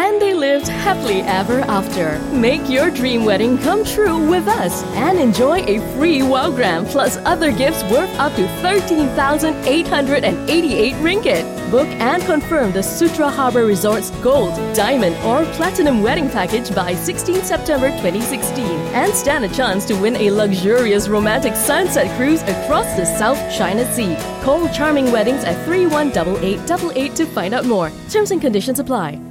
And they lived happily ever after. Make your dream wedding come true with us and enjoy a free Wowgram plus other gifts worth up to 13,888 ringgit. Book and confirm the Sutra Harbour Resort's Gold, Diamond or Platinum wedding package by 16 September 2016 and stand a chance to win a luxurious romantic sunset cruise across the South China Sea. Call Charming Weddings at 318888 to find out more. Terms and conditions apply.